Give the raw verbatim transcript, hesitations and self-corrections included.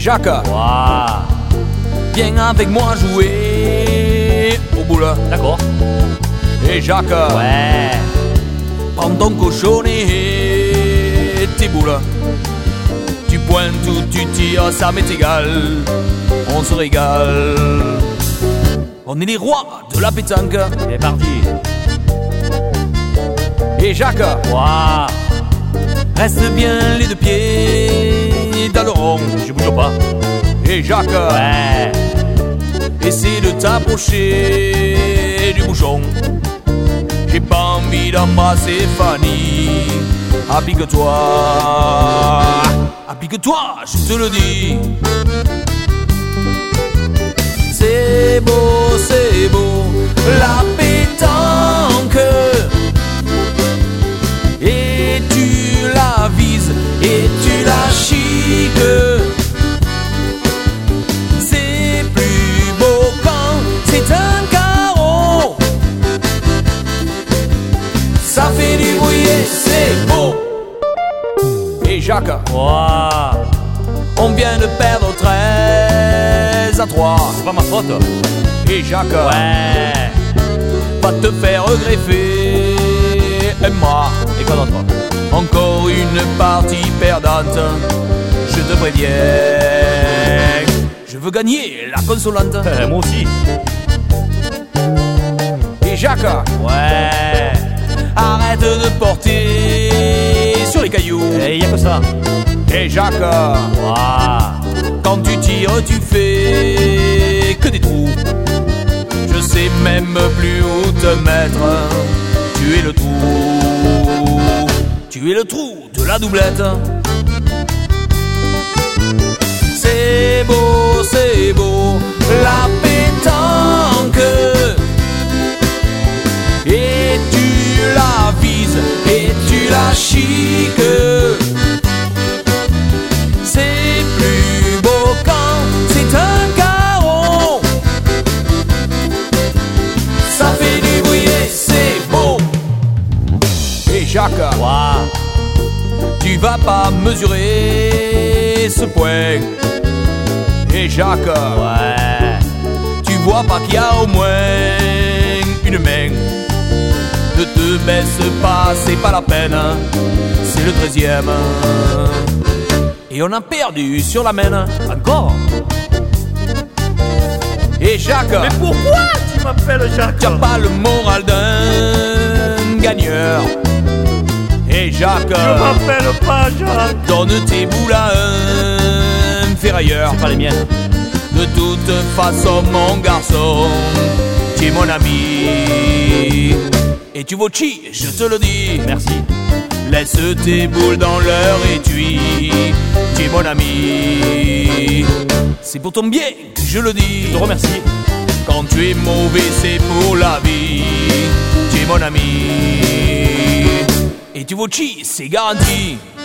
Jacques, Waouh. viens avec moi jouer au boule. D'accord. Et Jacques, Ouais. prends ton cochonnet et tes boules. Tu pointes ou tu tires, ça m'est égal. On se régale. On est les rois de la pétanque. C'est parti. Et Jacques, Waouh. reste bien les deux pieds dans le rond. Je bouge pas. Et Jacques, Ouais. essaie de t'approcher du bouchon. J'ai pas envie d'embrasser Fanny. Applique-toi, applique-toi, je te le dis. C'est beau, c'est beau, la pétanque. Et tu la vises, et tu la chiques. C'est plus beau quand c'est un carreau. Ça fait du bruit et c'est beau. Et Jacques, Waouh. on vient de perdre treize à trois. C'est pas ma faute. Et Jacques, Ouais. va te faire greffer un bras. Et quoi d'autre? Encore une partie perdante, je te préviens. Je veux gagner la consolante. Euh, Moi aussi. Et Jacques, Ouais. arrête de porter sur les cailloux. Et y a que ça. Et Jacques, Waouh. quand tu tires, tu fais que des trous. Je sais même plus où te mettre. Tu es le trou. Tu es le trou de la doublette. C'est beau, c'est beau, la pétanque. Et tu la vises, et tu la chiques. C'est plus beau quand c'est un carreau. Ça fait du bruit et c'est beau. Et Jacques, Waouh. tu vas pas mesurer ce point. Et Jacques, Ouais. tu vois pas qu'il y a au moins une main. Ne te baisse pas, c'est pas la peine. C'est le treizième. Et on a perdu sur la main. Encore? Et Jacques, Mais pourquoi tu m'appelles Jacques? t'as pas le moral d'un gagneur. Et Jacques, Je m'appelle pas Jacques. donne tes boules à un ferrailleur. C'est pas les miennes. De toute façon, mon garçon, tu es mon ami. Et tu vaux chi, je te le dis. Merci. Laisse tes boules dans leur étui. Tu es mon ami. C'est pour ton bien que je le dis. Je te remercie. Quand tu es mauvais, c'est pour la vie. Tu es mon ami. Et tu vaux chi, c'est garanti.